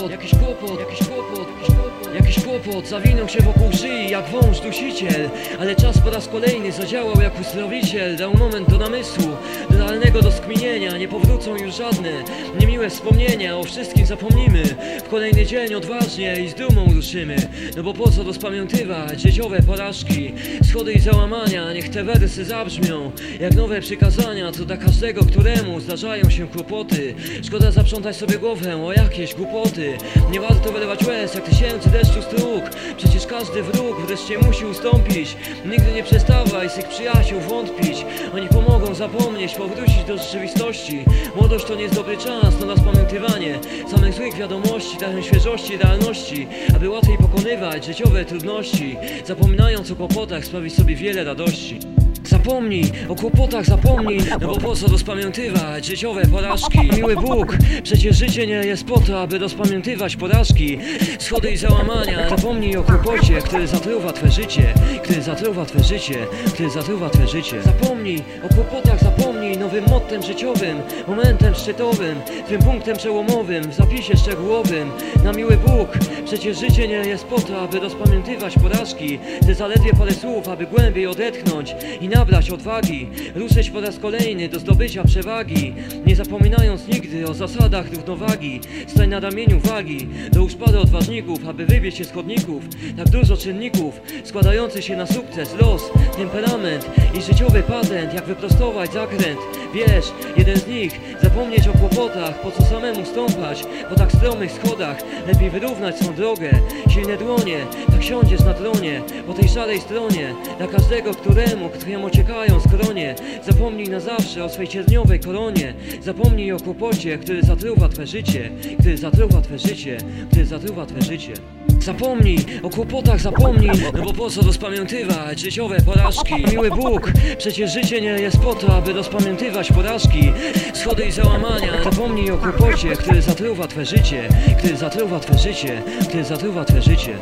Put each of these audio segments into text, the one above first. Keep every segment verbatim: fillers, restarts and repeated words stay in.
kłopot, jakiś kłopot, jakiś kłopot, jakiś kłopot, jakiś kłopot zawinął się wokół szyi jak wąż dusiciel. Ale czas po raz kolejny zadziałał jak uzdrowiciel. Dał moment do namysłu, do realnego rozkminienia. Nie powrócą już żadne niemiłe wspomnienia. O wszystkim zapomnimy. W kolejny dzień odważnie i z dumą ruszymy. No bo po co rozpamiętywać życiowe porażki, schody i załamania. Niech te wersy zabrzmią jak nowe przykazania. Co dla każdego, któremu zdarzają się kłopoty. Szkoda zaprzątać sobie głowę o jakieś głupoty. Nie warto wylewać łez jak tysięcy deszczu stróg. Przecież każdy wróg wreszcie musi ustąpić. Nigdy nie przestawaj swych przyjaciół wątpić. Oni pomogą zapomnieć, powrócić do rzeczywistości. Młodość to nie jest dobry czas na rozpamiętywanie samych złych wiadomości, dają świeżości i realności, aby łatwiej pokonywać życiowe trudności. Zapominając o kłopotach, sprawić sobie wiele radości. Zapomnij o kłopotach, zapomnij, no bo po co rozpamiętywać życiowe porażki? Miły Bóg, przecież życie nie jest po to, aby rozpamiętywać porażki, schody i załamania. Zapomnij o kłopocie, który zatruwa twe życie, który zatruwa twe życie, który zatruwa twe życie. Zapomnij o kłopotach, zapomnij nowym mottem życiowym, momentem szczytowym, twym punktem przełomowym, w zapisie szczegółowym. Na miły Bóg, przecież życie nie jest po to, aby rozpamiętywać porażki, te zaledwie parę słów, aby głębiej odetchnąć i nabrać odwagi, ruszyć po raz kolejny do zdobycia przewagi, nie zapominając nigdy o zasadach równowagi. Stań na ramieniu wagi, do już parę odważników, aby wybiec się z chodników. Tak dużo czynników składających się na sukces, los, temperament i życiowy patent. Jak wyprostować zakręt, wiesz, jeden z nich, zapomnieć o kłopotach. Po co samemu stąpać po tak stromych schodach? Lepiej wyrównać swą drogę, silne dłonie, tak siądziesz na tronie, po tej szarej stronie. Dla każdego, któremu krwią ociekają skronie. Zapomnij na zawsze o swej cierniowej koronie. Zapomnij o kłopocie, który zatruwa twe życie, który zatruwa twe życie, który zatruwa twe życie. Zapomnij o kłopotach, zapomnij, no bo po co rozpamiętywać życiowe porażki? Miły Bóg, przecież życie nie jest po to, aby rozpamiętywać porażki, schody i załamania. Zapomnij o kłopocie, który zatruwa twe życie, który zatruwa twe życie, który zatruwa twe życie.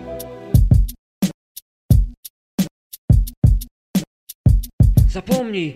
Zapomnij